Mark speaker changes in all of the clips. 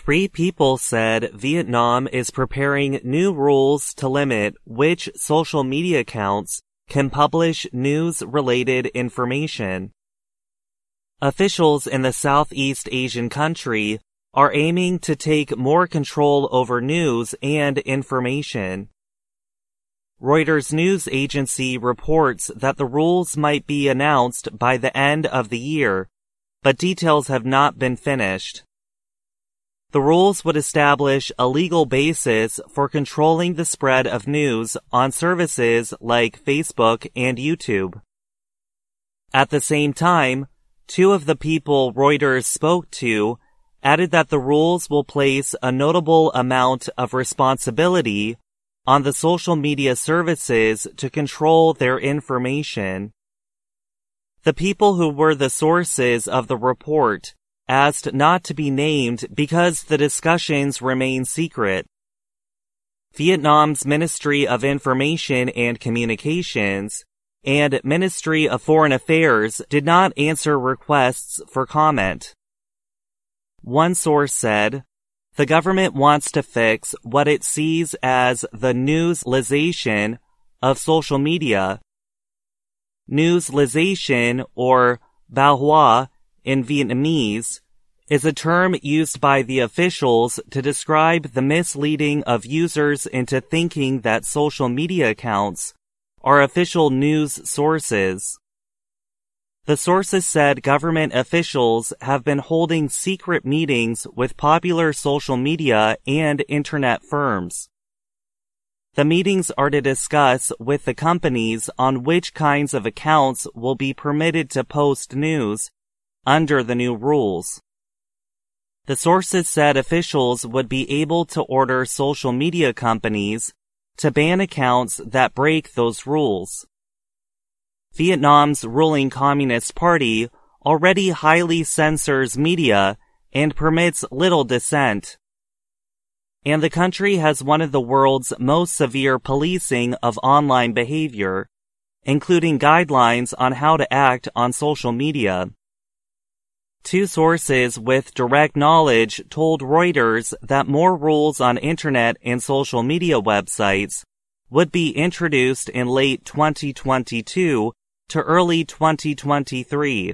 Speaker 1: 3 people said Vietnam is preparing new rules to limit which social media accounts can publish news-related information. Officials in the Southeast Asian country are aiming to take more control over news and information. Reuters news agency reports that the rules might be announced by the end of the year, but details have not been finished. The rules would establish a legal basis for controlling the spread of news on services like Facebook and YouTube. At the same time, 2 of the people Reuters spoke to added that the rules will place a notable amount of responsibility on the social media services to control their information. The people who were the sources of the report asked not to be named because the discussions remain secret. Vietnam's Ministry of Information and Communications and Ministry of Foreign Affairs did not answer requests for comment. One source said, "The government wants to fix what it sees as the newsization of social media." Newsization, or bao hoa in Vietnamese, is a term used by the officials to describe the misleading of users into thinking that social media accounts are official news sources. The sources said government officials have been holding secret meetings with popular social media and internet firms. The meetings are to discuss with the companies on which kinds of accounts will be permitted to post news under the new rules. The sources said officials would be able to order social media companies to ban accounts that break those rules. Vietnam's ruling Communist Party already highly censors media and permits little dissent. And the country has one of the world's most severe policing of online behavior, including guidelines on how to act on social media. 2 sources with direct knowledge told Reuters that more rules on internet and social media websites would be introduced in late 2022 to early 2023.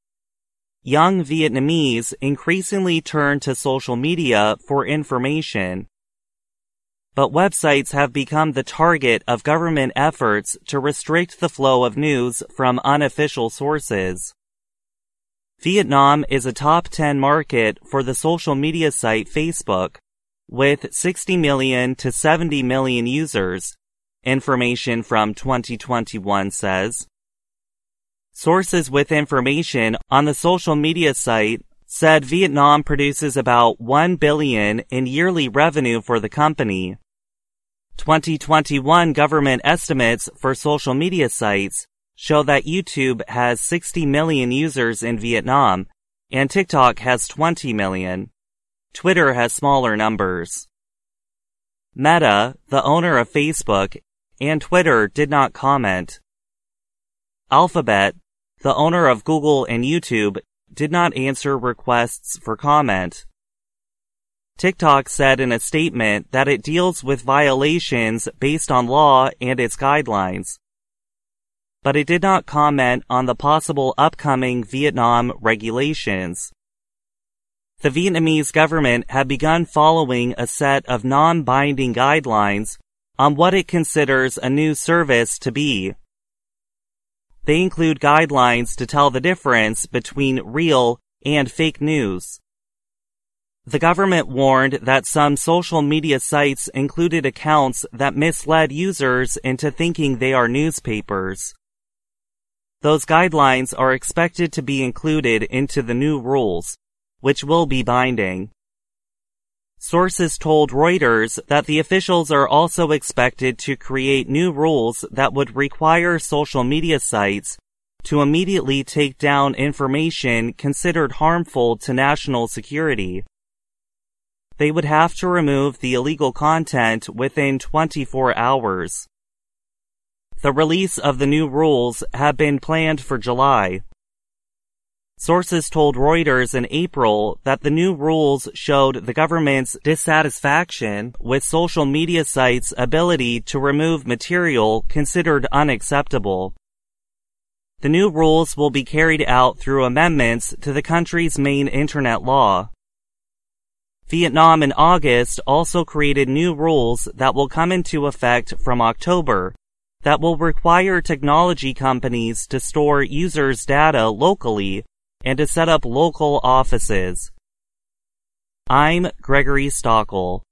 Speaker 1: Young Vietnamese increasingly turn to social media for information. But websites have become the target of government efforts to restrict the flow of news from unofficial sources. Vietnam is a top 10 market for the social media site Facebook, with 60 million to 70 million users, information from 2021 says. Sources with information on the social media site said Vietnam produces about $1 billion in yearly revenue for the company. 2021 government estimates for social media sites show that YouTube has 60 million users in Vietnam, and TikTok has 20 million. Twitter has smaller numbers. Meta, the owner of Facebook, and Twitter did not comment. Alphabet, the owner of Google and YouTube, did not answer requests for comment. TikTok said in a statement that it deals with violations based on law and its guidelines, but it did not comment on the possible upcoming Vietnam regulations. The Vietnamese government had begun following a set of non-binding guidelines on what it considers a news service to be. They include guidelines to tell the difference between real and fake news. The government warned that some social media sites included accounts that misled users into thinking they are newspapers. Those guidelines are expected to be included into the new rules, which will be binding. Sources told Reuters that the officials are also expected to create new rules that would require social media sites to immediately take down information considered harmful to national security. They would have to remove the illegal content within 24 hours. The release of the new rules had been planned for July. Sources told Reuters in April that the new rules showed the government's dissatisfaction with social media sites' ability to remove material considered unacceptable. The new rules will be carried out through amendments to the country's main internet law. Vietnam in August also created new rules that will come into effect from October that will require technology companies to store users' data locally and to set up local offices. I'm Gregory Stockel.